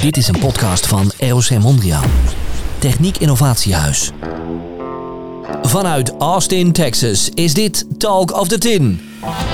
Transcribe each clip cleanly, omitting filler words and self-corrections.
Dit is een podcast van ROC Mondriaan. Techniek Innovatiehuis. Vanuit Austin, Texas is dit Talk of the Tin.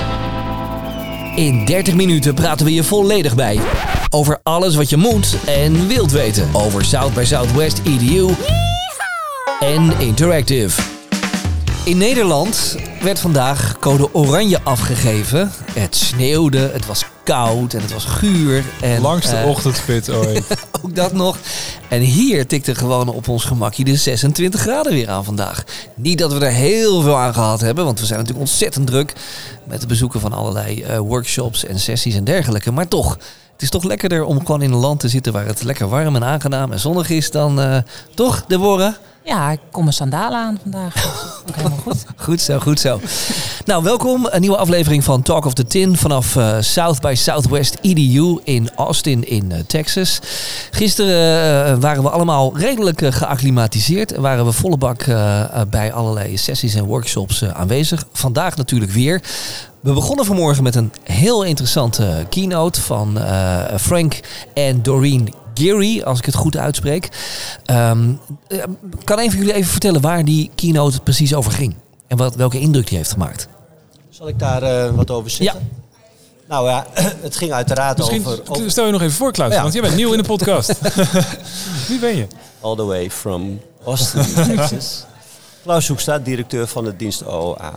In 30 minuten praten we je volledig bij. Over alles wat je moet en wilt weten. Over South by Southwest EDU en Interactive. In Nederland werd vandaag code oranje afgegeven. Het sneeuwde, het was koud en het was guur. En, langste ochtendspits ooit. Ook dat nog. En hier tikte gewoon op ons gemakje de 26 graden weer aan vandaag. Niet dat we er heel veel aan gehad hebben, want we zijn natuurlijk ontzettend druk met het bezoeken van allerlei workshops en sessies en dergelijke. Maar toch, het is toch lekkerder om gewoon in een land te zitten waar het lekker warm en aangenaam en zonnig is dan... toch, Deborah? Ja, ik kom mijn sandalen aan vandaag. Ook helemaal goed. Goed zo. Nou, welkom. Een nieuwe aflevering van Talk of the Tin vanaf South by Southwest EDU in Austin in Texas. Gisteren waren we allemaal redelijk geacclimatiseerd. Waren we volle bak bij allerlei sessies en workshops aanwezig. Vandaag natuurlijk weer. We begonnen vanmorgen met een heel interessante keynote van Frank en Doreen Geary, als ik het goed uitspreek. Kan een van jullie even vertellen waar die keynote precies over ging? En welke indruk die heeft gemaakt? Zal ik daar wat over zeggen? Ja. Nou ja, het ging uiteraard over... Stel je nog even voor, Klaus, want jij bent nieuw in de podcast. Wie ben je? All the way from Austin, Texas. Klaus Hoekstra, directeur van de dienst OOA.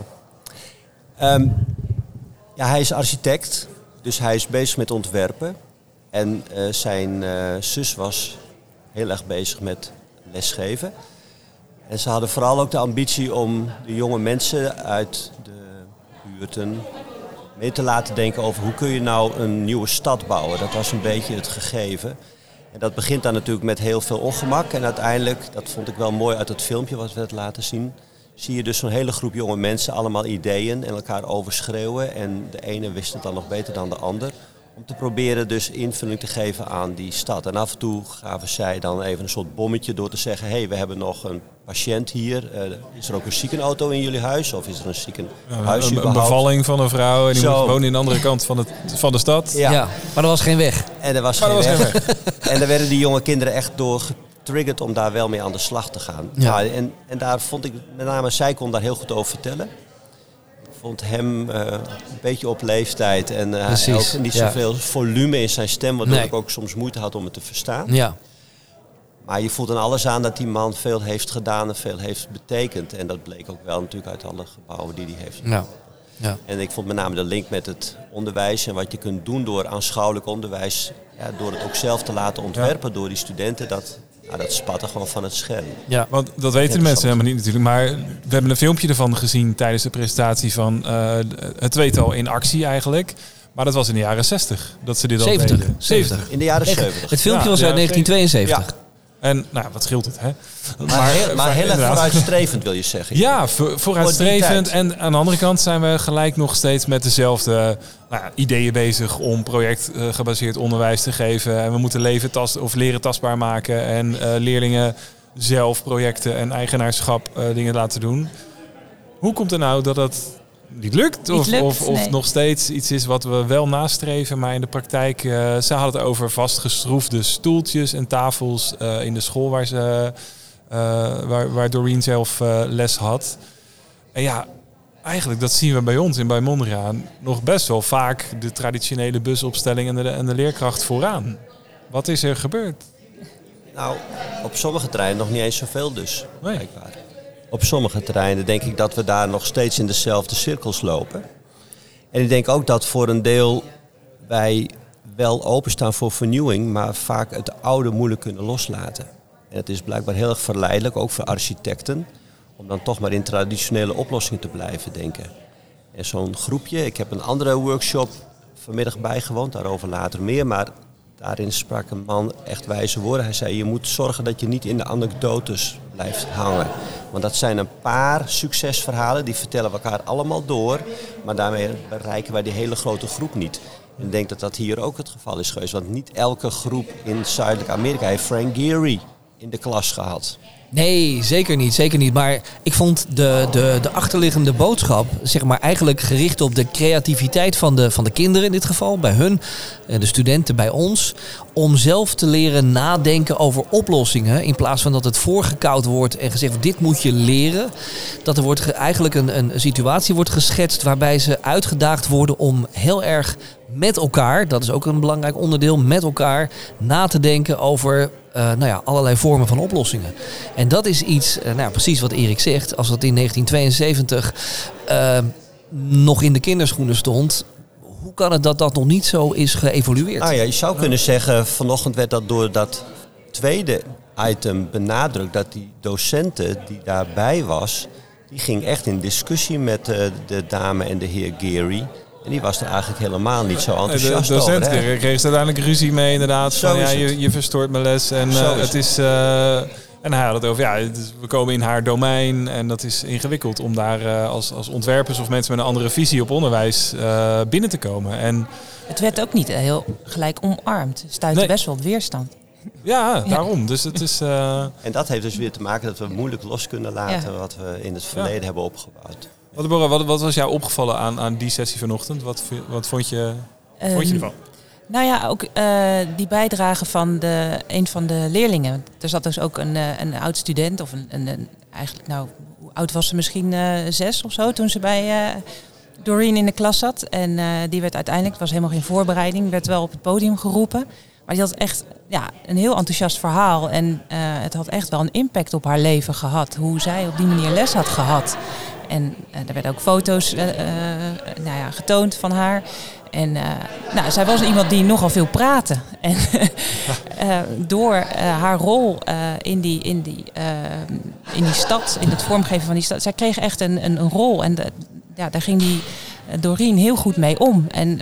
Hij is architect, dus hij is bezig met ontwerpen. En zijn zus was heel erg bezig met lesgeven. En ze hadden vooral ook de ambitie om de jonge mensen uit de buurten mee te laten denken over hoe kun je nou een nieuwe stad bouwen. Dat was een beetje het gegeven. En dat begint dan natuurlijk met heel veel ongemak. En uiteindelijk, dat vond ik wel mooi uit het filmpje wat we het laten zien, zie je dus zo'n hele groep jonge mensen allemaal ideeën en elkaar overschreeuwen. En de ene wist het dan nog beter dan de ander. Om te proberen dus invulling te geven aan die stad. En af en toe gaven zij dan even een soort bommetje door te zeggen, hey, we hebben nog een patiënt hier. Is er ook een ziekenauto in jullie huis? Of is er een ziekenhuis überhaupt? Een bevalling van een vrouw en die moet wonen in de andere kant van de stad. Ja, maar er was geen weg. En er was geen weg. En daar werden die jonge kinderen echt door getriggerd om daar wel mee aan de slag te gaan. Ja. Nou, en daar vond ik, met name zij kon daar heel goed over vertellen. Ik vond hem een beetje op leeftijd en ook niet zoveel volume in zijn stem, waardoor ik ook soms moeite had om het te verstaan. Ja. Maar je voelt aan alles aan dat die man veel heeft gedaan en veel heeft betekend. En dat bleek ook wel natuurlijk uit alle gebouwen die hij heeft. Ja. Ja. En ik vond met name de link met het onderwijs en wat je kunt doen door aanschouwelijk onderwijs, door het ook zelf te laten ontwerpen door die studenten, dat spat er gewoon van het scherm. Ja, want dat weten de mensen helemaal niet natuurlijk. Maar we hebben een filmpje ervan gezien tijdens de presentatie van het tweetal in actie eigenlijk. Maar dat was in de jaren 60 dat ze dit al deden. 70. In de jaren 70. Het filmpje was uit 1972. Ja. En wat scheelt het, hè? Maar heel erg vooruitstrevend wil je zeggen. Ja, vooruitstrevend. En aan de andere kant zijn we gelijk nog steeds met dezelfde ideeën bezig om projectgebaseerd onderwijs te geven. En we moeten leren tastbaar maken en leerlingen zelf projecten en eigenaarschap dingen laten doen. Hoe komt het nou dat dat niet lukt? Of nog steeds iets is wat we wel nastreven, maar in de praktijk... ze hadden het over vastgeschroefde stoeltjes en tafels in de school waar Doreen zelf les had. En ja, eigenlijk dat zien we bij ons bij Mondriaan nog best wel vaak de traditionele busopstelling en de leerkracht vooraan. Wat is er gebeurd? Nou, op sommige terreinen nog niet eens zoveel dus, nee. Blijkbaar. Op sommige terreinen denk ik dat we daar nog steeds in dezelfde cirkels lopen. En ik denk ook dat voor een deel wij wel openstaan voor vernieuwing, maar vaak het oude moeilijk kunnen loslaten. En het is blijkbaar heel erg verleidelijk, ook voor architecten, om dan toch maar in traditionele oplossingen te blijven denken. En zo'n groepje, ik heb een andere workshop vanmiddag bijgewoond, daarover later meer, maar daarin sprak een man echt wijze woorden. Hij zei, je moet zorgen dat je niet in de anekdotes blijft hangen. Want dat zijn een paar succesverhalen, die vertellen we elkaar allemaal door. Maar daarmee bereiken wij die hele grote groep niet. En ik denk dat dat hier ook het geval is geweest. Want niet elke groep in Zuidelijk Amerika heeft Frank Geary in de klas gehad. Nee, zeker niet. Maar ik vond de achterliggende boodschap, zeg maar, eigenlijk gericht op de creativiteit van de kinderen in dit geval, bij hun, de studenten bij ons, om zelf te leren nadenken over oplossingen, in plaats van dat het voorgekoud wordt en gezegd wordt, dit moet je leren. Dat er wordt eigenlijk een situatie wordt geschetst waarbij ze uitgedaagd worden om heel erg met elkaar, dat is ook een belangrijk onderdeel, met elkaar na te denken over allerlei vormen van oplossingen. En dat is iets, precies wat Erik zegt, als dat in 1972 nog in de kinderschoenen stond, hoe kan het dat nog niet zo is geëvolueerd? Nou ja, je zou kunnen zeggen, vanochtend werd dat door dat tweede item benadrukt, dat die docenten die daarbij was, die ging echt in discussie met de dame en de heer Geary. En die was er eigenlijk helemaal niet zo enthousiast over. De docent kreeg er uiteindelijk ruzie mee inderdaad. Van, je verstoort mijn les. En het is... en hij had het over, we komen in haar domein. En dat is ingewikkeld om daar als ontwerpers of mensen met een andere visie op onderwijs binnen te komen. En het werd ook niet heel gelijk omarmd. Het stuitte best wel op weerstand. Ja, daarom. Dus het is... En dat heeft dus weer te maken dat we moeilijk los kunnen laten wat we in het verleden hebben opgebouwd. Wat was jou opgevallen aan die sessie vanochtend? Wat vond je ervan? Nou ja, ook die bijdrage van een van de leerlingen. Er zat dus ook een oud student, of eigenlijk, hoe oud was ze misschien 6 of zo, toen ze bij Doreen in de klas zat. En die werd uiteindelijk, het was helemaal geen voorbereiding, werd wel op het podium geroepen. Maar die had echt een heel enthousiast verhaal. En het had echt wel een impact op haar leven gehad. Hoe zij op die manier les had gehad. En er werden ook foto's getoond van haar. En zij was iemand die nogal veel praatte. En door haar rol in die stad, in het vormgeven van die stad. Zij kreeg echt een rol. En daar ging die Doreen heel goed mee om. En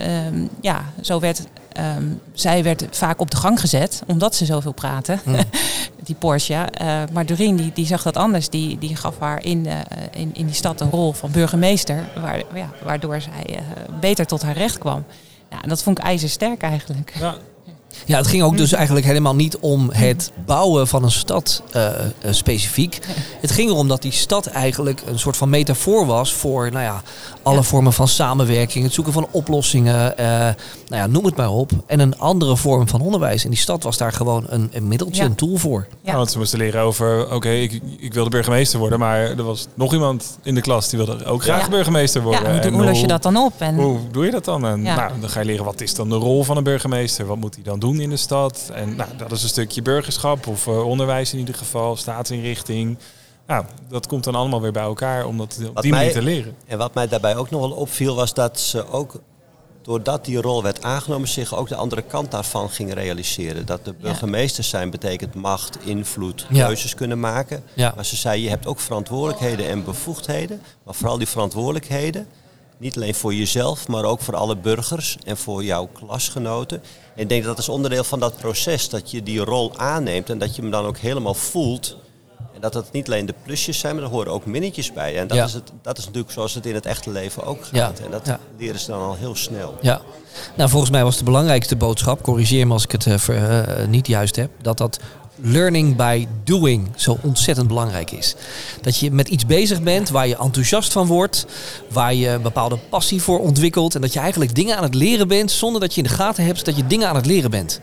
zo werd... zij werd vaak op de gang gezet, omdat ze zoveel praatte, die Portia. Maar Doreen die zag dat anders. Die gaf haar in die stad een rol van burgemeester, waardoor zij beter tot haar recht kwam. Nou, dat vond ik ijzersterk eigenlijk. Ja, het ging ook dus eigenlijk helemaal niet om het bouwen van een stad specifiek. Het ging erom dat die stad eigenlijk een soort van metafoor was voor alle vormen van samenwerking, het zoeken van oplossingen, noem het maar op. En een andere vorm van onderwijs. En die stad was daar gewoon een middeltje, een tool voor. Ja. Want ze moesten leren over, ik wilde burgemeester worden, maar er was nog iemand in de klas die wilde ook graag burgemeester worden. Ja, hoe los je dat dan op? En hoe doe je dat dan? En dan ga je leren, wat is dan de rol van een burgemeester? Wat moet hij dan doen in de stad? En dat is een stukje burgerschap of onderwijs in ieder geval, staatsinrichting. Nou, dat komt dan allemaal weer bij elkaar om dat op die manier te leren. En wat mij daarbij ook nog wel opviel was dat ze ook, doordat die rol werd aangenomen, zich ook de andere kant daarvan ging realiseren. Dat de burgemeester zijn betekent macht, invloed, keuzes kunnen maken. Ja. Maar ze zei, je hebt ook verantwoordelijkheden en bevoegdheden. Maar vooral die verantwoordelijkheden, niet alleen voor jezelf, maar ook voor alle burgers en voor jouw klasgenoten. En ik denk dat is onderdeel van dat proces, dat je die rol aanneemt en dat je hem dan ook helemaal voelt. En dat het niet alleen de plusjes zijn, maar er horen ook minnetjes bij. En dat is natuurlijk zoals het in het echte leven ook gaat. Ja. En dat leren ze dan al heel snel. Ja. Nou, volgens mij was de belangrijkste boodschap, corrigeer me als ik het niet juist heb, dat learning by doing zo ontzettend belangrijk is. Dat je met iets bezig bent waar je enthousiast van wordt, waar je een bepaalde passie voor ontwikkelt en dat je eigenlijk dingen aan het leren bent zonder dat je in de gaten hebt dat je dingen aan het leren bent.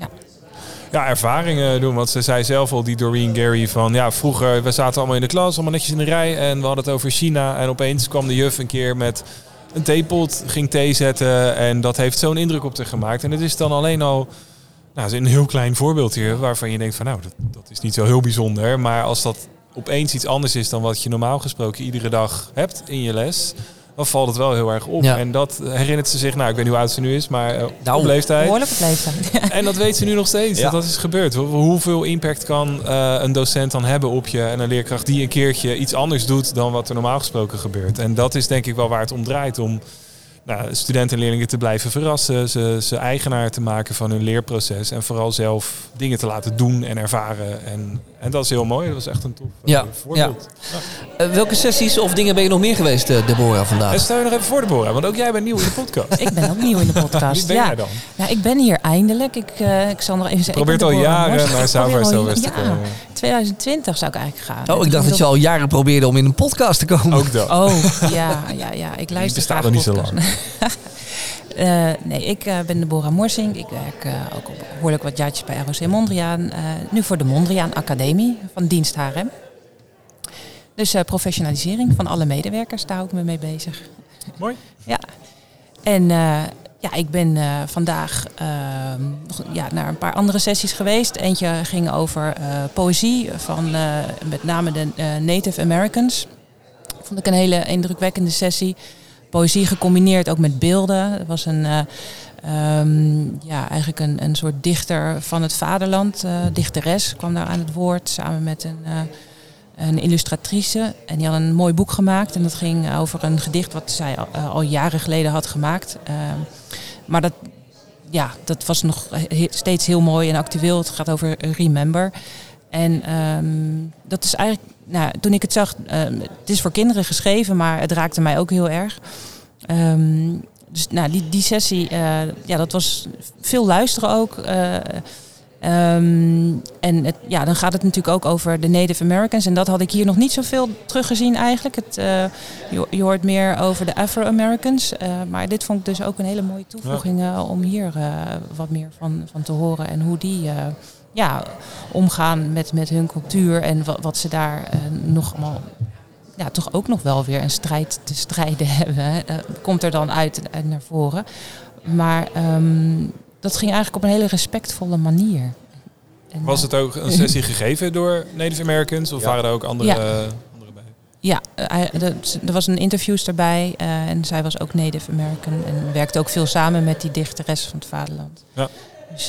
Ja, ervaringen doen. Want ze zei zelf al, die Doreen Geary, van vroeger, we zaten allemaal in de klas, allemaal netjes in de rij en we hadden het over China. En opeens kwam de juf een keer met een theepot, ging thee zetten en dat heeft zo'n indruk op haar gemaakt. En het is dan alleen al een heel klein voorbeeld hier, waarvan je denkt van dat is niet zo heel bijzonder. Maar als dat opeens iets anders is dan wat je normaal gesproken iedere dag hebt in je les, dan valt het wel heel erg op. Ja. En dat herinnert ze zich, ik weet niet hoe oud ze nu is, maar op leeftijd. Behoorlijk op leeftijd. En dat weet ze nu nog steeds, dat is gebeurd. Hoeveel impact kan een docent dan hebben op je en een leerkracht die een keertje iets anders doet dan wat er normaal gesproken gebeurt. En dat is denk ik wel waar het om draait, om studenten en leerlingen te blijven verrassen. Ze eigenaar te maken van hun leerproces. En vooral zelf dingen te laten doen en ervaren. En dat is heel mooi. Dat was echt een tof voorbeeld. Ja. Welke sessies of dingen ben je nog meer geweest, Deborah, vandaag? En stel je nog even voor, Deborah. Want ook jij bent nieuw in de podcast. Ik ben ook nieuw in de podcast. Wie ben jij dan? Ja, ik ben hier eindelijk. Ik zal nog even zeggen. Probeert al jaren naar South by Southwest te komen. 2020 zou ik eigenlijk gaan. Oh, ik dacht dat je al jaren probeerde om in een podcast te komen. Ook dat. Oh, ja. Ik luister. Die bestaat nog niet zo lang. Nee, ik ben Deborah Morsing. Ik werk ook op behoorlijk wat jaartjes bij ROC Mondriaan. Nu voor de Mondriaan Academie van dienst HRM. Dus professionalisering van alle medewerkers, daar hou ik me mee bezig. Mooi. Ja. En ik ben vandaag naar een paar andere sessies geweest. Eentje ging over poëzie van met name de Native Americans. Vond ik een hele indrukwekkende sessie. Poëzie gecombineerd ook met beelden. Het was eigenlijk een soort dichter van het vaderland. Dichteres kwam daar aan het woord samen met een illustratrice. En die had een mooi boek gemaakt. En dat ging over een gedicht wat zij al jaren geleden had gemaakt. Maar dat was nog steeds heel mooi en actueel. Het gaat over Remember. En dat is eigenlijk, toen ik het zag, het is voor kinderen geschreven, maar het raakte mij ook heel erg. Dus die sessie, dat was veel luisteren ook. En dan gaat het natuurlijk ook over de Native Americans. En dat had ik hier nog niet zoveel teruggezien eigenlijk. Je hoort meer over de Afro-Americans. Maar dit vond ik dus ook een hele mooie toevoeging om hier wat meer van te horen. En hoe die omgaan met hun cultuur. En wat ze daar nog allemaal... Ja, toch ook nog wel weer een strijd te strijden hebben. Komt er dan uit naar voren. Maar dat ging eigenlijk op een hele respectvolle manier. En, was het ook een sessie gegeven door Native Americans? Of waren er ook andere bij? Ja, er was een interviewster erbij. En zij was ook Native American. En werkte ook veel samen met die dichteres van het vaderland. Ja. Dus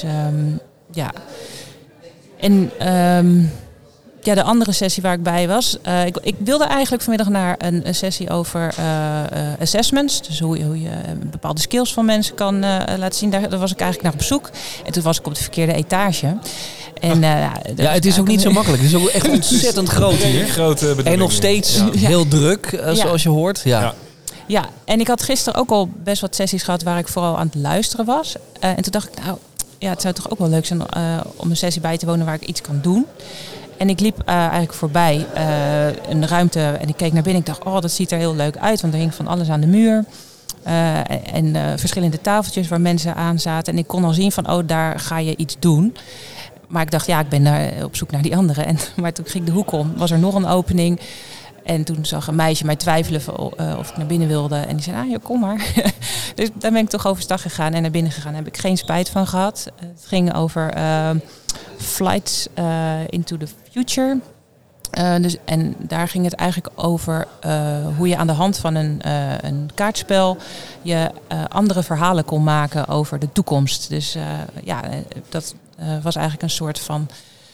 En... de andere sessie waar ik bij was. Ik wilde eigenlijk vanmiddag naar een sessie over assessments. Dus hoe je bepaalde skills van mensen kan laten zien. Daar was ik eigenlijk naar op zoek. En toen was ik op de verkeerde etage. En, het is ook niet zo makkelijk. Het is ook echt ontzettend groot hier. En nog steeds heel druk, zoals je hoort. Ja, en ik had gisteren ook al best wat sessies gehad waar ik vooral aan het luisteren was. En toen dacht ik, het zou toch ook wel leuk zijn om een sessie bij te wonen waar ik iets kan doen. En ik liep eigenlijk voorbij een ruimte en ik keek naar binnen. Ik dacht, dat ziet er heel leuk uit. Want er hing van alles aan de muur. En verschillende tafeltjes waar mensen aan zaten. En ik kon al zien van, daar ga je iets doen. Maar ik dacht, ik ben op zoek naar die andere. Maar toen ging ik de hoek om, was er nog een opening. En toen zag een meisje mij twijfelen of ik naar binnen wilde. En die zei, kom maar. Dus daar ben ik toch overstag gegaan en naar binnen gegaan. Daar heb ik geen spijt van gehad. Het ging over Flights into the Future. En daar ging het eigenlijk over hoe je aan de hand van een kaartspel je andere verhalen kon maken over de toekomst. Dus dat was eigenlijk een soort van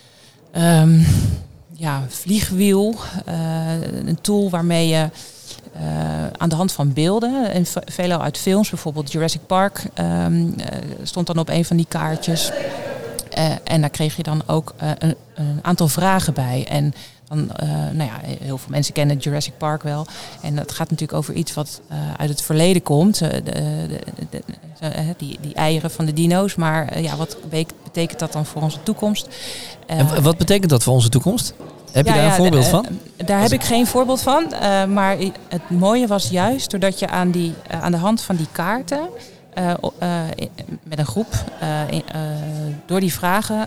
vliegwiel. Een tool waarmee je aan de hand van beelden, en veelal uit films, bijvoorbeeld Jurassic Park, stond dan op een van die kaartjes. En daar kreeg je dan ook een aantal vragen bij. En dan, heel veel mensen kennen Jurassic Park wel. En dat gaat natuurlijk over iets wat uit het verleden komt. Die eieren van de dino's. Maar wat betekent dat dan voor onze toekomst? En wat betekent dat voor onze toekomst? Heb je daar een voorbeeld van? Daar heb ik geen voorbeeld van. Maar het mooie was juist doordat je aan de hand van die kaarten... met een groep door die vragen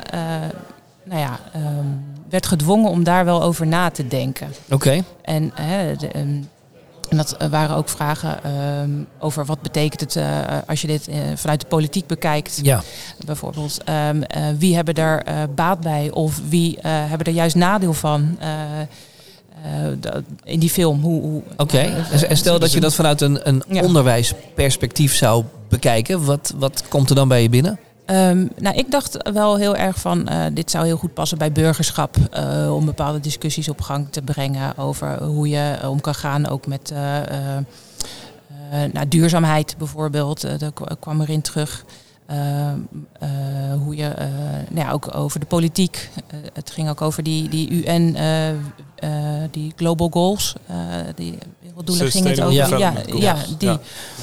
werd gedwongen om daar wel over na te denken. Oké. En dat waren ook vragen over wat betekent het als je dit vanuit de politiek bekijkt. Ja. Bijvoorbeeld, wie hebben daar baat bij of wie hebben er juist nadeel van? In die film. Oké. En stel dat je dat vanuit een onderwijsperspectief zou bekijken. Wat komt er dan bij je binnen? Ik dacht wel heel erg van, dit zou heel goed passen bij burgerschap. Om bepaalde discussies op gang te brengen over hoe je om kan gaan ook met duurzaamheid bijvoorbeeld, dat kwam erin terug. Hoe je, ook over de politiek. Het ging ook over die UN, die Global Goals. Die werelddoelen ging het over.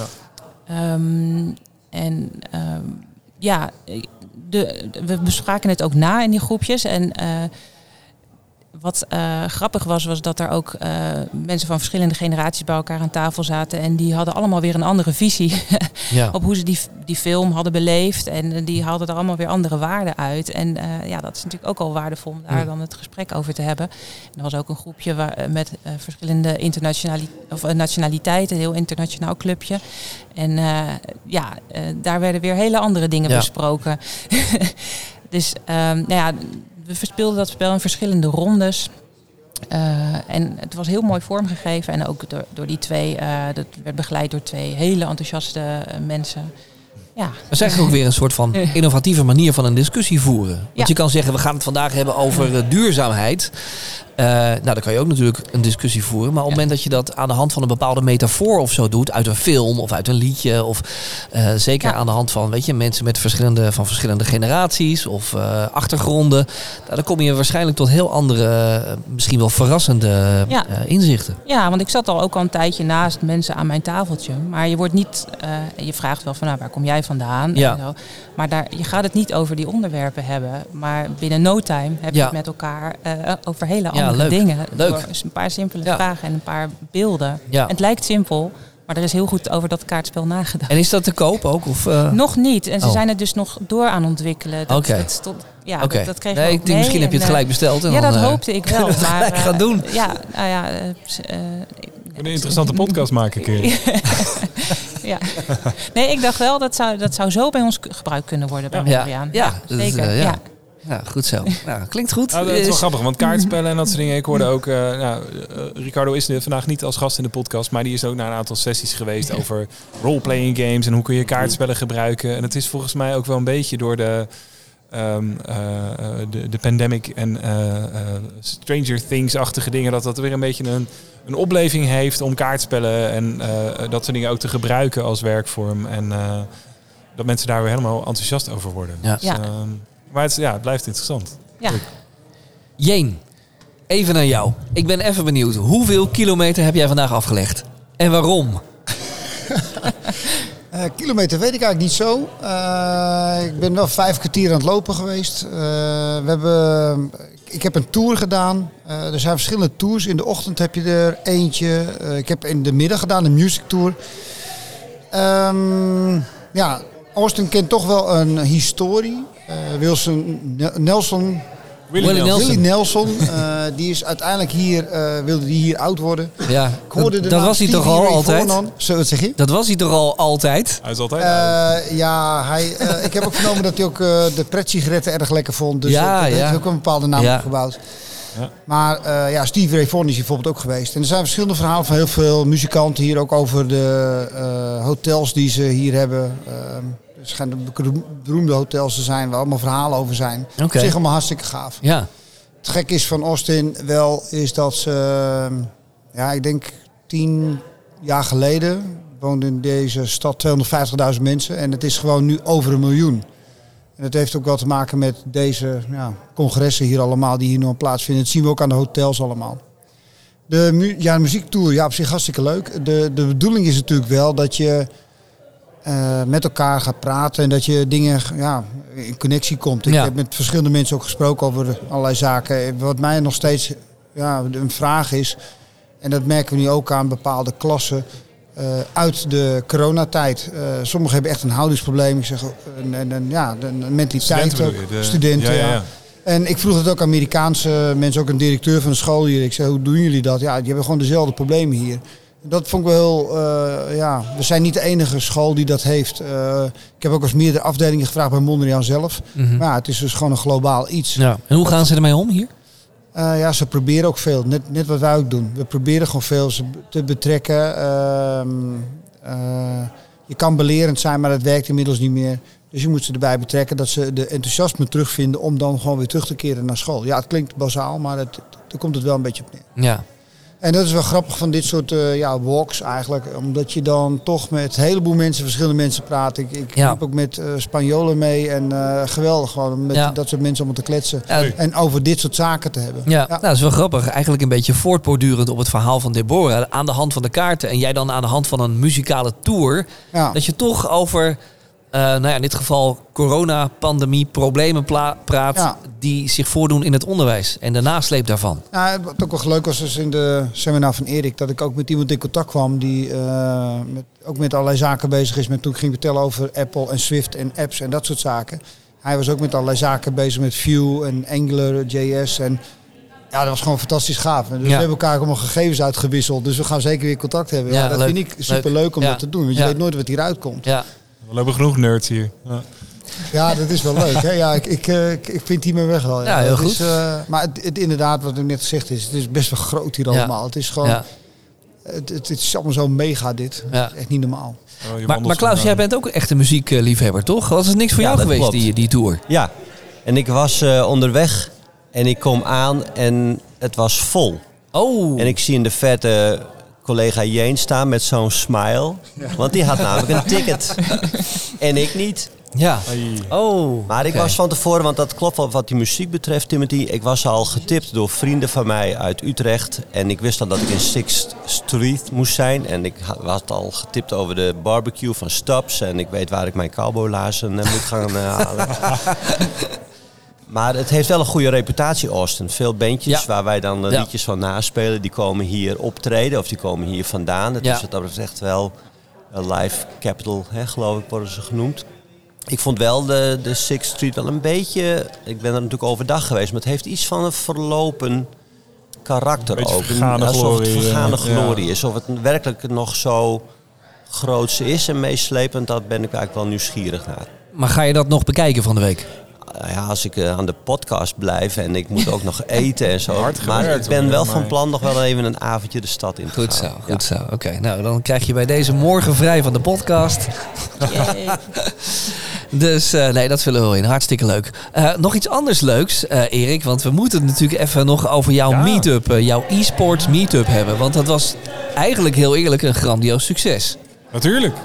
We bespraken het ook na in die groepjes. En wat grappig was dat er ook mensen van verschillende generaties bij elkaar aan tafel zaten. En die hadden allemaal weer een andere visie op hoe ze die film hadden beleefd. En die haalden er allemaal weer andere waarden uit. En dat is natuurlijk ook al waardevol om daar dan het gesprek over te hebben. En er was ook een groepje met verschillende nationaliteiten, een heel internationaal clubje. En daar werden weer hele andere dingen besproken. Dus we verspeelden dat spel in verschillende rondes. En het was heel mooi vormgegeven. En ook door die twee, dat werd begeleid door twee hele enthousiaste mensen. Ja. Dat is eigenlijk ook weer een soort van innovatieve manier van een discussie voeren. Want je kan zeggen, we gaan het vandaag hebben over duurzaamheid. Dan kan je ook natuurlijk een discussie voeren. Maar op het moment dat je dat aan de hand van een bepaalde metafoor of zo doet, uit een film of uit een liedje, of zeker aan de hand van mensen met verschillende generaties of achtergronden, dan kom je waarschijnlijk tot heel andere, misschien wel verrassende inzichten. Ja, want ik zat ook al een tijdje naast mensen aan mijn tafeltje. Maar je wordt niet, je vraagt wel van waar kom jij vandaan? Ja. En zo. Maar je gaat het niet over die onderwerpen hebben. Maar binnen no time heb je het met elkaar over hele andere dingen. Leuk. Door een paar simpele vragen en een paar beelden. Ja. En het lijkt simpel, maar er is heel goed over dat kaartspel nagedacht. En is dat te koop ook? Of, Nog niet. En ze zijn het dus nog door aan ontwikkelen. Dat kreeg ik ook mee. Misschien heb je het gelijk besteld. En ja, dan, dat hoopte ik wel. Maar gelijk gaan doen. We kunnen een interessante podcast maken, Kerry. Ja. Nee, ik dacht wel, dat zou zo bij ons gebruikt kunnen worden bij Mondriaan. Ja, zeker. Ja, goed zo. Nou, klinkt goed. Nou, dat is wel grappig, want kaartspellen en dat soort dingen. Ik hoorde ook, Ricardo is vandaag niet als gast in de podcast, maar die is ook naar een aantal sessies geweest over role-playing games en hoe kun je kaartspellen gebruiken. En het is volgens mij ook wel een beetje door de pandemic en Stranger Things-achtige dingen, dat weer een beetje een opleving heeft om kaartspellen en dat soort dingen ook te gebruiken als werkvorm. En dat mensen daar weer helemaal enthousiast over worden. Ja. Dus, maar het blijft interessant. Ja. Jane, even naar jou. Ik ben even benieuwd. Hoeveel kilometer heb jij vandaag afgelegd? En waarom? Kilometer weet ik eigenlijk niet zo. Ik ben wel 5 kwartier aan het lopen geweest. Ik heb een tour gedaan. Er zijn verschillende tours. In de ochtend heb je er eentje. Ik heb in de middag gedaan een music tour. Austin kent toch wel een historie. Willie Nelson, die is uiteindelijk wilde hier oud worden. Ja, dat was hij toch al altijd? Zo, wat zeg je? Dat was hij toch al altijd? Hij is altijd ik heb ook vernomen dat hij ook de pretsigaretten erg lekker vond. Dus dat heeft ook een bepaalde naam opgebouwd. Ja. Maar Stevie Ray Vaughan is hier bijvoorbeeld ook geweest. En er zijn verschillende verhalen van heel veel muzikanten hier. Ook over de hotels die ze hier hebben. Er schijnen beroemde hotels te zijn waar allemaal verhalen over zijn. Okay. Op zich allemaal hartstikke gaaf. Ja. Het gek is van Austin wel is dat ze, ik denk 10 jaar geleden woonden in deze stad 250.000 mensen. En het is gewoon nu over 1 miljoen. En dat heeft ook wel te maken met deze congressen hier allemaal die hier nog plaatsvinden. Dat zien we ook aan de hotels allemaal. De muziektour, op zich hartstikke leuk. De bedoeling is natuurlijk wel dat je met elkaar gaat praten en dat je dingen in connectie komt. Ik heb met verschillende mensen ook gesproken over allerlei zaken. Wat mij nog steeds een vraag is, en dat merken we nu ook aan bepaalde klassen uit de coronatijd. Sommigen hebben echt een houdingsprobleem. Ik zeg, een mentaliteit ook. Studenten, ja. En ik vroeg het ook aan Amerikaanse mensen, ook een directeur van de school hier. Ik zei, hoe doen jullie dat? Ja, die hebben gewoon dezelfde problemen hier. Dat vond ik wel heel, we zijn niet de enige school die dat heeft. Ik heb ook eens meerdere afdelingen gevraagd bij Mondriaan zelf. Mm-hmm. Maar het is dus gewoon een globaal iets. Ja. En hoe gaan ze ermee om hier? Ze proberen ook veel. Net wat wij ook doen. We proberen gewoon veel te betrekken. Je kan belerend zijn, maar dat werkt inmiddels niet meer. Dus je moet ze erbij betrekken dat ze de enthousiasme terugvinden om dan gewoon weer terug te keren naar school. Ja, het klinkt bazaal, maar daar komt het wel een beetje op neer. Ja. En dat is wel grappig van dit soort walks eigenlijk. Omdat je dan toch met een heleboel mensen, verschillende mensen praat. Ik heb ook met Spanjolen mee. En geweldig gewoon om met dat soort mensen allemaal te kletsen. Ja. En over dit soort zaken te hebben. Ja. Nou, dat is wel grappig. Eigenlijk een beetje voortbordurend op het verhaal van Deborah. Aan de hand van de kaarten. En jij dan aan de hand van een muzikale tour. Ja. Dat je toch over... in dit geval corona-pandemie, problemen praat die zich voordoen in het onderwijs en de nasleep daarvan. Ja, wat ook wel leuk was dus in de seminar van Erik, dat ik ook met iemand in contact kwam die ook met allerlei zaken bezig is. Toen ik ging vertellen over Apple en Swift en apps en dat soort zaken. Hij was ook met allerlei zaken bezig met Vue en Angular, JS en dat was gewoon fantastisch gaaf. Dus we hebben elkaar allemaal gegevens uitgewisseld, dus we gaan zeker weer contact hebben. Ja, dat leuk. Vind ik super leuk om dat te doen, want je weet nooit wat hieruit komt. Ja. We hebben genoeg nerds hier. Ja, dat is wel leuk. Hè? Ja, ik vind die mijn weg wel. Ja, heel goed. Maar het inderdaad, wat u net gezegd is, het is best wel groot hier allemaal. Het is gewoon, het is allemaal zo mega dit. Ja. Echt niet normaal. Maar Klaus, jij bent ook echt een muziekliefhebber, toch? Was het niks voor jou geweest, die tour? Ja, en ik was onderweg en ik kom aan en het was vol. Oh. En ik zie in de verte collega Jeen staan met zo'n smile. Ja. Want die had namelijk een ticket. En ik niet. Ja. Oh. Maar ik was van tevoren, want dat klopt wel wat die muziek betreft, Timothy. Ik was al getipt door vrienden van mij uit Utrecht. En ik wist al dat ik in Sixth Street moest zijn. En ik had al getipt over de barbecue van Stubbs. En ik weet waar ik mijn cowboylaarzen moet gaan halen. Maar het heeft wel een goede reputatie, Austin. Veel bandjes waar wij dan liedjes van naspelen, die komen hier optreden of die komen hier vandaan. Het is wat dat betreft wel een live capital, geloof ik, worden ze genoemd. Ik vond wel de Sixth Street wel een beetje, ik ben er natuurlijk overdag geweest, maar het heeft iets van een verlopen karakter ook. Alsof het vergane glorie is. Of het werkelijk nog zo groots is en meeslepend, dat ben ik eigenlijk wel nieuwsgierig naar. Maar ga je dat nog bekijken van de week? Ja, als ik aan de podcast blijf en ik moet ook nog eten en zo. Maar ik ben wel van plan nog wel even een avondje de stad in te gaan. Goed zo. Oké, nou dan krijg je bij deze morgen vrij van de podcast. Dus dat vullen we wel in. Hartstikke leuk. Nog iets anders leuks, Erik. Want we moeten het natuurlijk even nog over jouw meetup, jouw e-sports meetup hebben. Want dat was eigenlijk heel eerlijk een grandioos succes. Natuurlijk.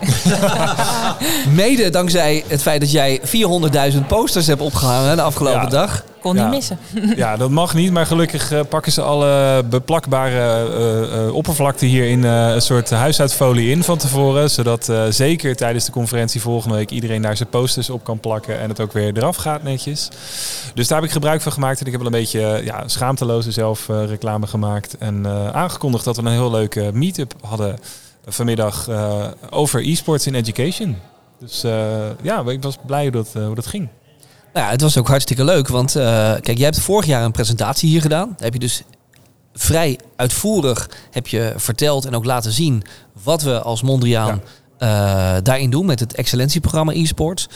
Mede dankzij het feit dat jij 400.000 posters hebt opgehangen de afgelopen dag. Kon niet missen. Ja, dat mag niet. Maar gelukkig pakken ze alle beplakbare oppervlakte hier in een soort huishoudfolie in van tevoren. Zodat zeker tijdens de conferentie volgende week iedereen daar zijn posters op kan plakken. En het ook weer eraf gaat netjes. Dus daar heb ik gebruik van gemaakt. En ik heb wel een beetje schaamteloze zelf reclame gemaakt. En aangekondigd dat we een heel leuke meetup hadden vanmiddag over e-sports in education. Dus ik was blij hoe dat ging. Ja, het was ook hartstikke leuk. Want kijk, jij hebt vorig jaar een presentatie hier gedaan. Daar heb je dus vrij uitvoerig verteld en ook laten zien wat we als Mondriaan daarin doen met het excellentieprogramma e-sports.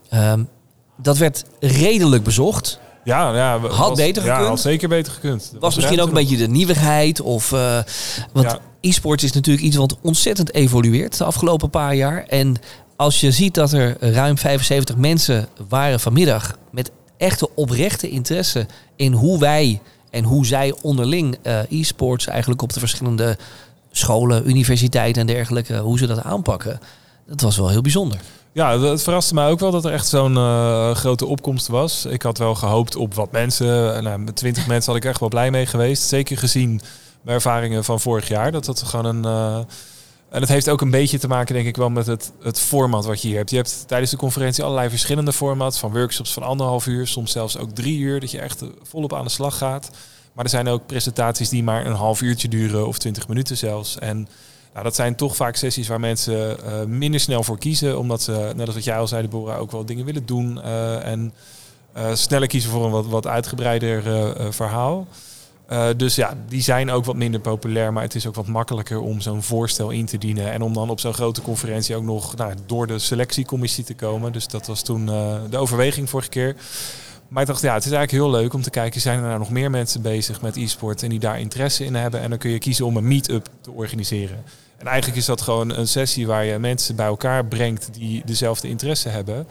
Dat werd redelijk bezocht. Had beter gekund. Ja, had zeker beter gekund. Was misschien ook een beetje de nieuwigheid. Want e-sports is natuurlijk iets wat ontzettend evolueert de afgelopen paar jaar. En als je ziet dat er ruim 75 mensen waren vanmiddag met echte oprechte interesse in hoe wij en hoe zij onderling e-sports eigenlijk op de verschillende scholen, universiteiten en dergelijke, hoe ze dat aanpakken. Dat was wel heel bijzonder. Ja, het verraste mij ook wel dat er echt zo'n grote opkomst was. Ik had wel gehoopt op wat mensen. Met 20 mensen had ik echt wel blij mee geweest. Zeker gezien mijn ervaringen van vorig jaar. Dat gewoon en het heeft ook een beetje te maken, denk ik wel, met het format wat je hier hebt. Je hebt tijdens de conferentie allerlei verschillende formats. Van workshops van 1,5 uur, soms zelfs ook 3 uur. Dat je echt volop aan de slag gaat. Maar er zijn ook presentaties die maar een half uurtje duren of 20 minuten zelfs. En dat zijn toch vaak sessies waar mensen minder snel voor kiezen. Omdat ze, net als wat jij al zei, Deborah, ook wel dingen willen doen. En sneller kiezen voor een wat uitgebreider verhaal. Dus die zijn ook wat minder populair. Maar het is ook wat makkelijker om zo'n voorstel in te dienen. En om dan op zo'n grote conferentie ook nog door de selectiecommissie te komen. Dus dat was toen de overweging vorige keer. Maar ik dacht, het is eigenlijk heel leuk om te kijken, zijn er nou nog meer mensen bezig met e-sport en die daar interesse in hebben? En dan kun je kiezen om een meet-up te organiseren. En eigenlijk is dat gewoon een sessie waar je mensen bij elkaar brengt die dezelfde interesse hebben.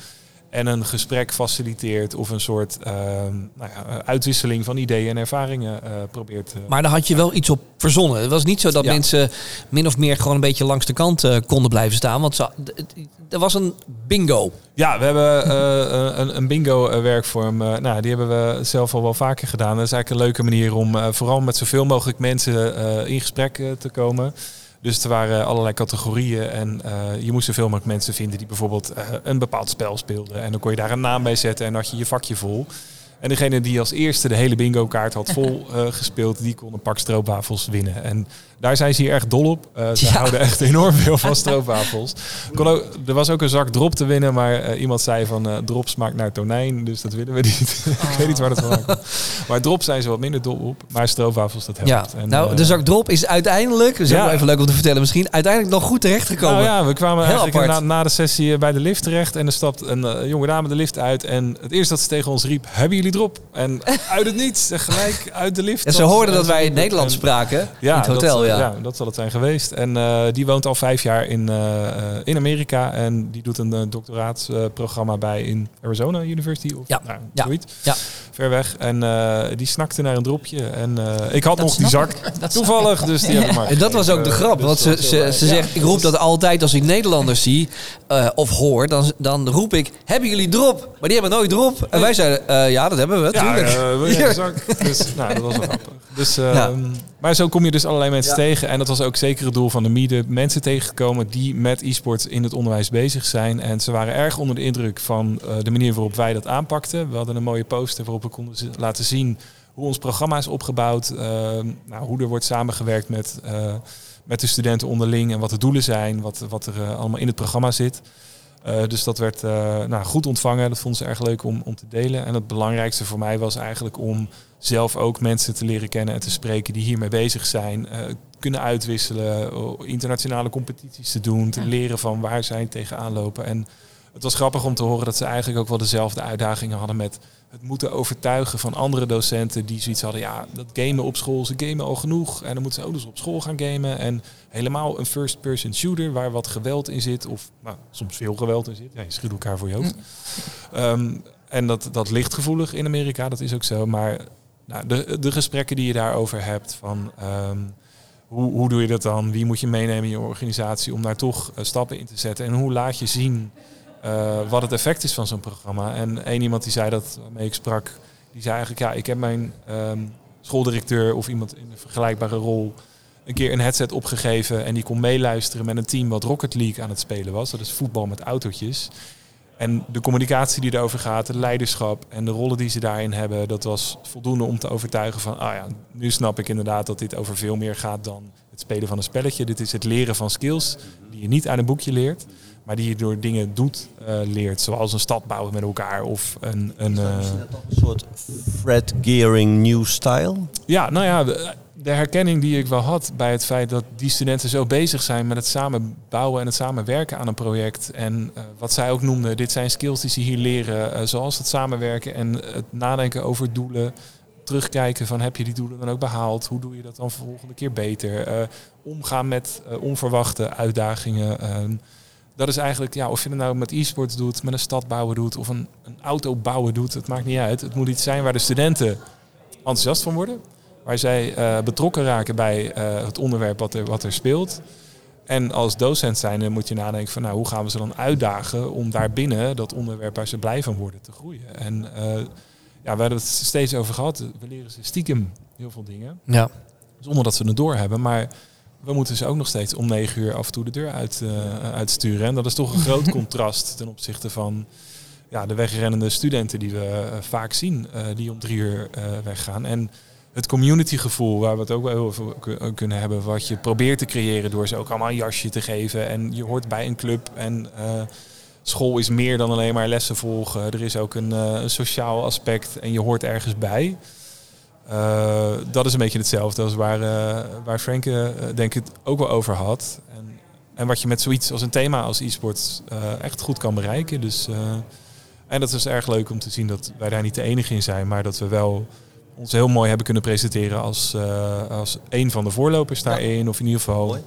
en een gesprek faciliteert of een soort uitwisseling van ideeën en ervaringen probeert. Maar daar had je wel iets op verzonnen. Het was niet zo dat mensen min of meer gewoon een beetje langs de kant konden blijven staan. Want er was een bingo. Ja, we hebben een bingo-werkvorm. Die hebben we zelf al wel vaker gedaan. Dat is eigenlijk een leuke manier om vooral met zoveel mogelijk mensen in gesprek te komen. Dus er waren allerlei categorieën en je moest zoveel mogelijk mensen vinden die bijvoorbeeld een bepaald spel speelden. En dan kon je daar een naam bij zetten en dan had je je vakje vol. En degene die als eerste de hele bingo-kaart had vol gespeeld, die kon een pak stroopwafels winnen. En daar zijn ze hier echt dol op. Ze houden echt enorm veel van stroopwafels. Er was ook een zak drop te winnen, maar iemand zei van drop smaakt naar tonijn, dus dat willen we niet. Ik weet niet waar dat vandaan komt. Maar drop zijn ze wat minder dol op, maar stroopwafels, dat helpt. Ja. En, de zak drop is uiteindelijk, dus ook even leuk om te vertellen misschien, uiteindelijk nog goed terechtgekomen. Nou ja, we kwamen eigenlijk na de sessie bij de lift terecht en er stapt een jonge dame de lift uit en het eerste dat ze tegen ons riep, hebben jullie drop? En uit het niets, gelijk uit de lift. En ze hoorden dat wij Nederlands spraken in het hotel. Ja, dat zal het zijn geweest. En die woont al 5 jaar in Amerika. En die doet een doctoraatsprogramma bij in Arizona University. Of zoiets. Ja. Ver weg. En die snakte naar een dropje. En ik had nog die zak. Toevallig. Dus die heb ik maar. En dat was ook de grap. Want ze zegt, ik roep dat altijd als ik Nederlanders zie of hoor. Dan roep ik, hebben jullie drop? Maar die hebben nooit drop. En wij zeiden, ja, dat hebben we. Tuurlijk. Wil je een zak? Dus dat was wel grappig. Dus, maar zo kom je dus allerlei mensen tegen. En dat was ook zeker het doel van de meetup. Mensen tegengekomen die met e-sports in het onderwijs bezig zijn. En ze waren erg onder de indruk van de manier waarop wij dat aanpakten. We hadden een mooie poster waarop we konden laten zien hoe ons programma is opgebouwd. Hoe er wordt samengewerkt met de studenten onderling. En wat de doelen zijn. Wat er allemaal in het programma zit. Dus dat werd goed ontvangen. Dat vonden ze erg leuk om te delen. En het belangrijkste voor mij was eigenlijk om zelf ook mensen te leren kennen en te spreken die hiermee bezig zijn. Kunnen uitwisselen, internationale competities te doen, te leren van waar zij tegenaan lopen. En het was grappig om te horen dat ze eigenlijk ook wel dezelfde uitdagingen hadden met het moeten overtuigen van andere docenten die zoiets hadden. Ja, dat gamen op school, ze gamen al genoeg. En dan moeten ze ook dus op school gaan gamen. En helemaal een first-person shooter waar wat geweld in zit. Of soms veel geweld in zit. Ja, je schiet elkaar voor je hoofd. En dat ligt gevoelig in Amerika, dat is ook zo. Maar de gesprekken die je daarover hebt van hoe doe je dat dan? Wie moet je meenemen in je organisatie om daar toch stappen in te zetten? En hoe laat je zien wat het effect is van zo'n programma? En één iemand die zei dat, waarmee ik sprak, die zei eigenlijk, ik heb mijn schooldirecteur of iemand in een vergelijkbare rol een keer een headset opgegeven en die kon meeluisteren met een team wat Rocket League aan het spelen was. Dat is voetbal met autootjes. En de communicatie die erover gaat, het leiderschap en de rollen die ze daarin hebben, dat was voldoende om te overtuigen van, nu snap ik inderdaad dat dit over veel meer gaat dan het spelen van een spelletje. Dit is het leren van skills die je niet uit een boekje leert, maar die je door dingen doet leert. Zoals een stad bouwen met elkaar of een soort Fred Gearing new style? Ja, de herkenning die ik wel had bij het feit dat die studenten zo bezig zijn met het samen bouwen en het samenwerken aan een project. En wat zij ook noemden, dit zijn skills die ze hier leren, zoals het samenwerken en het nadenken over doelen. Terugkijken van, heb je die doelen dan ook behaald? Hoe doe je dat dan volgende keer beter? Omgaan met onverwachte uitdagingen. Dat is eigenlijk, of je het nou met e-sports doet, met een stad bouwen doet of een auto bouwen doet, het maakt niet uit. Het moet iets zijn waar de studenten enthousiast van worden. Waar zij betrokken raken bij het onderwerp wat er speelt. En als docent zijn, dan moet je nadenken van, hoe gaan we ze dan uitdagen om daarbinnen dat onderwerp waar ze blij van worden te groeien. En we hebben het steeds over gehad. We leren ze stiekem heel veel dingen. Ja. Zonder dat ze het doorhebben. Maar we moeten ze ook nog steeds om 9 uur af en toe de deur uitsturen. En dat is toch een groot contrast ten opzichte van de wegrennende studenten die we vaak zien. Die om 3 uur weggaan. En het communitygevoel, waar we het ook wel heel over kunnen hebben, wat je probeert te creëren door ze ook allemaal een jasje te geven. En je hoort bij een club en school is meer dan alleen maar lessen volgen. Er is ook een sociaal aspect en je hoort ergens bij. Dat is een beetje hetzelfde als waar Franke denk ik het ook wel over had. En wat je met zoiets als een thema als e-sports echt goed kan bereiken. Dus, en dat is erg leuk om te zien dat wij daar niet de enige in zijn, maar dat we wel ons heel mooi hebben kunnen presenteren als een van de voorlopers daarin. Of in ieder geval die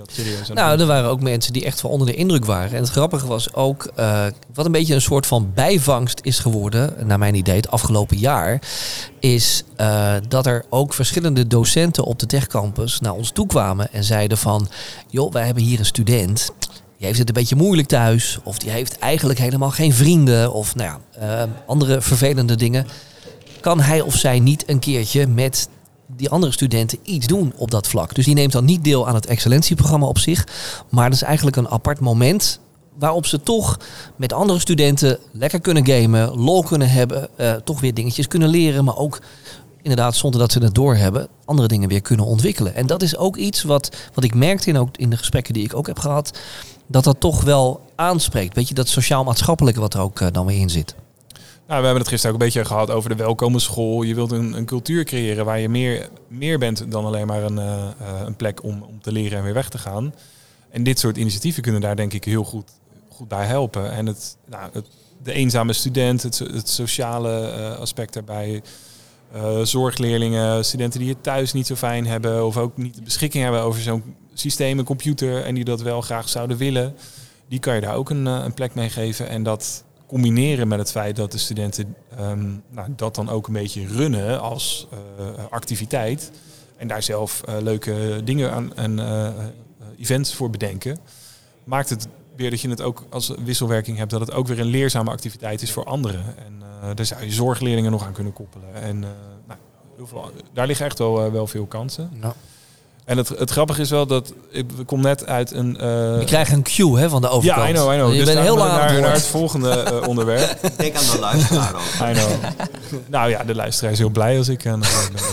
dat serieus aan Nou, er waren ook mensen die echt wel onder de indruk waren. En het grappige was ook, wat een beetje een soort van bijvangst is geworden, naar mijn idee, het afgelopen jaar, is dat er ook verschillende docenten op de techcampus naar ons toe kwamen en zeiden van, joh, wij hebben hier een student, die heeft het een beetje moeilijk thuis, of die heeft eigenlijk helemaal geen vrienden, of nou ja, andere vervelende dingen. Kan hij of zij niet een keertje met die andere studenten iets doen op dat vlak? Dus die neemt dan niet deel aan het excellentieprogramma op zich, maar dat is eigenlijk een apart moment waarop ze toch met andere studenten lekker kunnen gamen, lol kunnen hebben, toch weer dingetjes kunnen leren, maar ook inderdaad, zonder dat ze het doorhebben, andere dingen weer kunnen ontwikkelen. En dat is ook iets wat ik merkte ook in de gesprekken die ik ook heb gehad, dat toch wel aanspreekt. Weet je, dat sociaal-maatschappelijke wat er ook dan weer in zit. Nou, we hebben het gisteren ook een beetje gehad over de welkome school. Je wilt een cultuur creëren waar je meer bent dan alleen maar een plek om te leren en weer weg te gaan. En dit soort initiatieven kunnen daar denk ik heel goed bij helpen. En de eenzame student, het sociale aspect daarbij, zorgleerlingen, studenten die het thuis niet zo fijn hebben of ook niet de beschikking hebben over zo'n systeem, een computer en die dat wel graag zouden willen, die kan je daar ook een plek mee geven. En dat combineren met het feit dat de studenten dat dan ook een beetje runnen als activiteit en daar zelf leuke dingen aan en events voor bedenken, maakt het weer dat je het ook als wisselwerking hebt, dat het ook weer een leerzame activiteit is voor anderen. En daar zou je zorgleerlingen nog aan kunnen koppelen. En daar liggen echt wel veel kansen. Ja. En het grappige is wel dat we kom net uit een. Je krijgt een cue van de overkant. Ja, I know. Je dus bent heel lang naar het volgende onderwerp. Ik denk aan de luisteraar ook. I know. Nou ja, de luisteraar is heel blij als ik. Het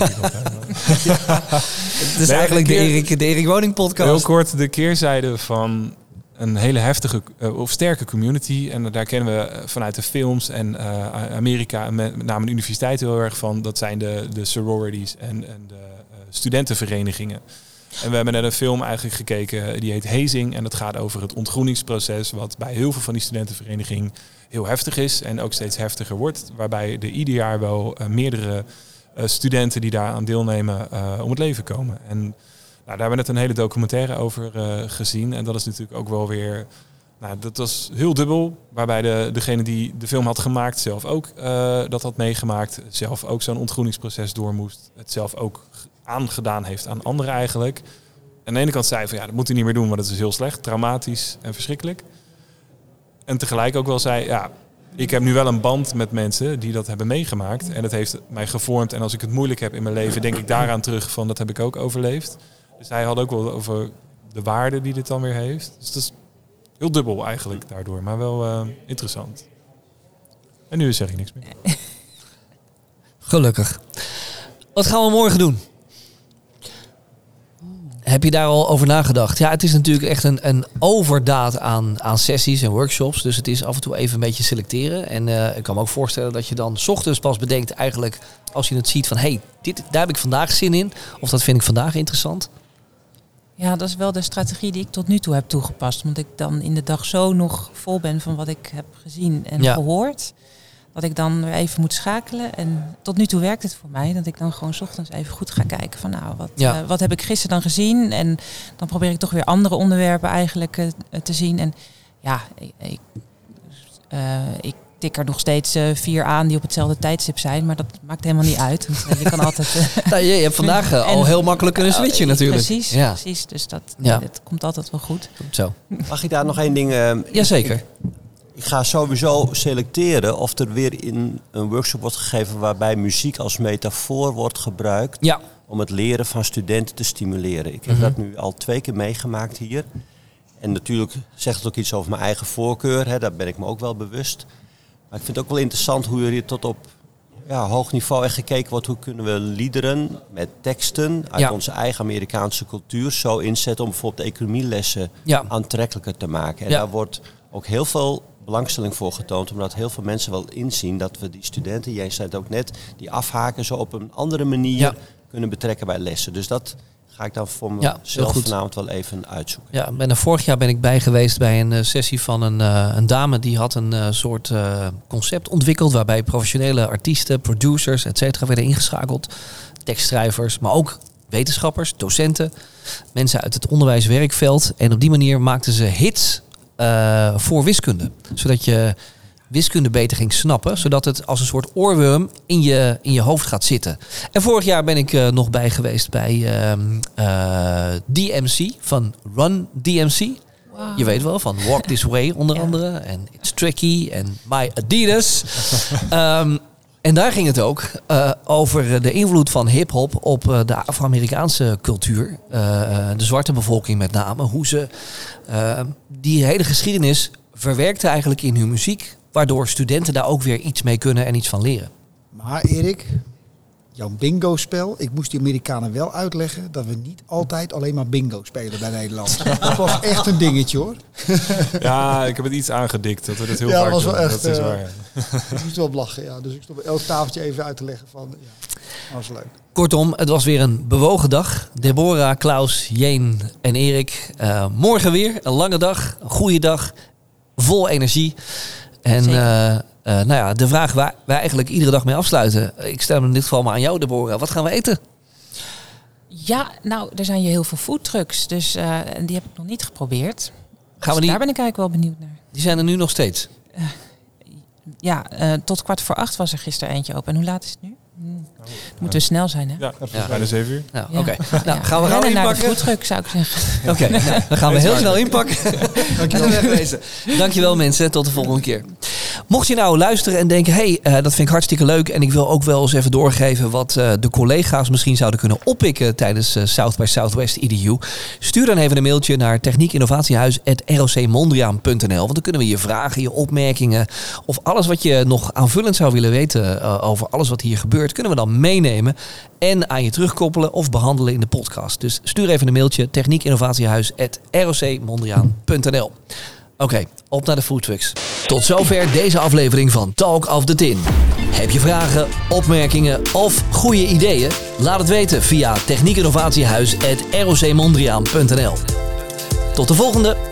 is eigenlijk de Erik Woning podcast. Heel kort de keerzijde van een hele heftige of sterke community. En daar kennen we vanuit de films en Amerika, met name de universiteit heel erg van. Dat zijn de sororities en de studentenverenigingen. En we hebben net een film eigenlijk gekeken, die heet Hazing. En dat gaat over het ontgroeningsproces, wat bij heel veel van die studentenverenigingen heel heftig is. En ook steeds heftiger wordt. Waarbij er ieder jaar wel meerdere studenten die daar aan deelnemen om het leven komen. En daar hebben we net een hele documentaire over gezien. En dat is natuurlijk ook wel weer. Dat was heel dubbel. Waarbij degene die de film had gemaakt zelf ook dat had meegemaakt. Zelf ook zo'n ontgroeningsproces door moest. Het zelf ook aangedaan heeft aan anderen eigenlijk. Aan de ene kant zei van dat moet hij niet meer doen, want dat is heel slecht, traumatisch en verschrikkelijk. En tegelijk ook wel zei, ik heb nu wel een band met mensen die dat hebben meegemaakt. En dat heeft mij gevormd. En als ik het moeilijk heb in mijn leven, denk ik daaraan terug van dat heb ik ook overleefd. Dus hij had ook wel over de waarde die dit dan weer heeft. Dus dat is heel dubbel eigenlijk daardoor, maar wel interessant. En nu zeg ik niks meer. Gelukkig. Wat gaan we morgen doen? Heb je daar al over nagedacht? Ja, het is natuurlijk echt een overdaad aan sessies en workshops. Dus het is af en toe even een beetje selecteren. En ik kan me ook voorstellen dat je dan 's ochtends pas bedenkt eigenlijk, als je het ziet van daar heb ik vandaag zin in. Of dat vind ik vandaag interessant. Ja, dat is wel de strategie die ik tot nu toe heb toegepast. Want ik dan in de dag zo nog vol ben van wat ik heb gezien en gehoord. Dat ik dan weer even moet schakelen. En tot nu toe werkt het voor mij. Dat ik dan gewoon 's ochtends even goed ga kijken van wat heb ik gisteren dan gezien. En dan probeer ik toch weer andere onderwerpen eigenlijk te zien. En ik tik er nog steeds 4 aan die op hetzelfde tijdstip zijn. Maar dat maakt helemaal niet uit. Want je kan altijd. Je hebt vandaag al heel makkelijk kunnen switchen natuurlijk. Precies. Dus dat komt altijd wel goed. Zo. Mag ik daar nog één ding? Jazeker. Ik ga sowieso selecteren of er weer in een workshop wordt gegeven waarbij muziek als metafoor wordt gebruikt om het leren van studenten te stimuleren. Ik heb dat nu al 2 keer meegemaakt hier. En natuurlijk zegt het ook iets over mijn eigen voorkeur, daar ben ik me ook wel bewust. Maar ik vind het ook wel interessant hoe er hier tot op hoog niveau echt gekeken wordt. Hoe kunnen we liederen met teksten uit onze eigen Amerikaanse cultuur zo inzetten om bijvoorbeeld economielessen aantrekkelijker te maken. En daar wordt ook heel veel belangstelling voor getoond, omdat heel veel mensen wel inzien dat we die studenten, jij zei het ook net, die afhaken zo op een andere manier kunnen betrekken bij lessen. Dus dat ga ik dan voor mezelf vanavond wel even uitzoeken. Ja, vorig jaar ben ik bij geweest bij een sessie van een dame die had een soort concept ontwikkeld waarbij professionele artiesten, producers, et cetera werden ingeschakeld. Tekstschrijvers, maar ook wetenschappers, docenten, mensen uit het onderwijswerkveld. En op die manier maakten ze hits voor wiskunde. Zodat je wiskunde beter ging snappen. Zodat het als een soort oorworm in je hoofd gaat zitten. En vorig jaar ben ik nog bij geweest bij DMC van Run DMC. Wow. Je weet wel, van Walk This Way onder andere. En It's Tricky en My Adidas. En daar ging het ook over de invloed van hiphop op de Afro-Amerikaanse cultuur. De zwarte bevolking met name. Hoe ze die hele geschiedenis verwerkten eigenlijk in hun muziek. Waardoor studenten daar ook weer iets mee kunnen en iets van leren. Maar Erik, jouw bingo-spel. Ik moest die Amerikanen wel uitleggen dat we niet altijd alleen maar bingo spelen bij Nederland. Dat was echt een dingetje hoor. Ja, ik heb het iets aangedikt dat we dit heel vaak doen. Was wel echt, dat is waar. Ik moest wel op lachen. Ja. Dus ik stond bij elk tafeltje even uit te leggen van. Ja, dat was leuk. Kortom, het was weer een bewogen dag. Deborah, Klaus, Jeen en Erik. Morgen weer een lange dag, een goede dag, vol energie. En de vraag waar wij eigenlijk iedere dag mee afsluiten. Ik stel hem in dit geval maar aan jou, Deborah. Wat gaan we eten? Ja, nou, er zijn hier heel veel foodtrucks. Dus die heb ik nog niet geprobeerd. Daar ben ik eigenlijk wel benieuwd naar. Die zijn er nu nog steeds? Tot 7:15 was er gisteren eentje open. En hoe laat is het nu? Moeten we snel zijn, hè? Ja, bijna 7 uur. Nou, oké. Nou, gaan we gauw inpakken? Naar de foodtruck, zou ik zeggen. Oké, dan gaan we heel snel inpakken. Dankjewel, wegwezen. Dankjewel mensen, tot de volgende keer. Mocht je nou luisteren en denken, dat vind ik hartstikke leuk en ik wil ook wel eens even doorgeven wat de collega's misschien zouden kunnen oppikken tijdens South by Southwest EDU. Stuur dan even een mailtje naar techniekinnovatiehuis@rocmondriaan.nl, want dan kunnen we je vragen, je opmerkingen of alles wat je nog aanvullend zou willen weten over alles wat hier gebeurt, kunnen we dan meenemen en aan je terugkoppelen of behandelen in de podcast. Dus stuur even een mailtje techniekinnovatiehuis@rocmondriaan.nl. Oké, op naar de foodtrucks. Tot zover deze aflevering van Talk of the Tin. Heb je vragen, opmerkingen of goede ideeën? Laat het weten via techniekinnovatiehuis@rocmondriaan.nl. Tot de volgende!